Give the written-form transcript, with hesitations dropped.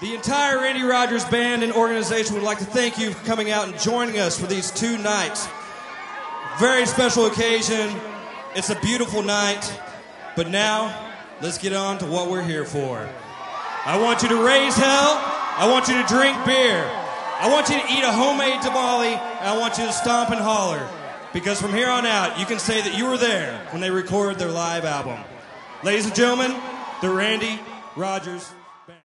The entire Randy Rogers band and organization would like to thank you for coming out and joining us for these 2 nights. Very special occasion. It's a beautiful night. But now, let's get on to what we're here for. I want you to raise hell. I want you to drink beer. I want you to eat a homemade tamale. And I want you to stomp and holler. Because from here on out, you can say that you were there when they recorded their live album. Ladies and gentlemen, the Randy Rogers